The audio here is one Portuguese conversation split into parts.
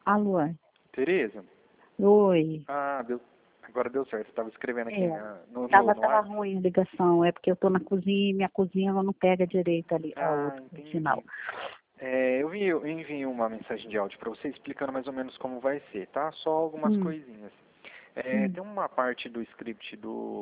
Alô? Tereza? Oi. Ah, agora deu certo. Você estava escrevendo aqui É. no Tava WhatsApp. ruim a ligação, é porque eu tô na cozinha e minha cozinha ela não pega direito ali, a Ah, outra, o sinal. entendi. Eu enviei uma mensagem de áudio para você explicando mais ou menos como vai ser, tá? Só algumas Hum, coisinhas. hum, Tem uma parte do script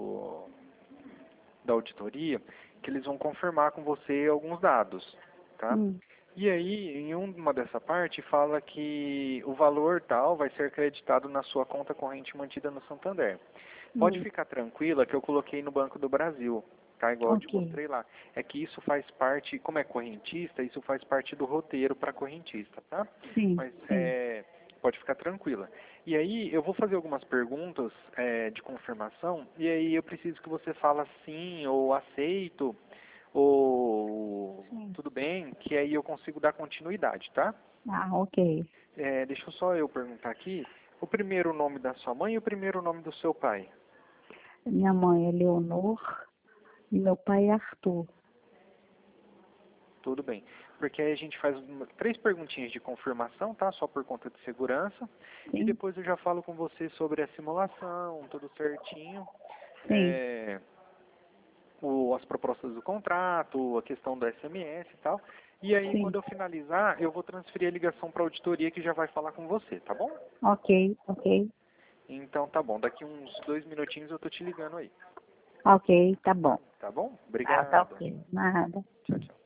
da auditoria que eles vão confirmar com você alguns dados, tá? hum, E aí, em uma dessa parte, fala que o valor tal vai ser creditado na sua conta corrente mantida no Santander. Pode hum. ficar tranquila que eu coloquei no Banco do Brasil, tá? Igual eu te Ok. mostrei lá. É que isso faz parte, como é correntista, isso faz parte do roteiro para correntista, tá? Sim, Mas sim. pode ficar tranquila. E aí, eu vou fazer algumas perguntas de confirmação, e aí eu preciso que você fala sim ou aceito ou Sim. tudo bem, que aí eu consigo dar continuidade, tá? Ah, ok. Deixa só eu perguntar aqui, o primeiro nome da sua mãe e o primeiro nome do seu pai? Minha mãe é Leonor e meu pai é Arthur. Tudo bem. Porque aí a gente faz três perguntinhas de confirmação, tá? Só por conta de segurança. E Sim, depois eu já falo com você sobre a simulação, tudo certinho. sim, É, as propostas do contrato, a questão do SMS e tal. E aí, sim. quando eu finalizar, eu vou transferir a ligação para a auditoria que já vai falar com você, tá bom? Ok, ok. Então tá bom. Daqui uns 2 minutinhos eu tô te ligando aí. Ok, tá bom. Tá bom? Tá Obrigado. ok. Nada. Tchau, tchau.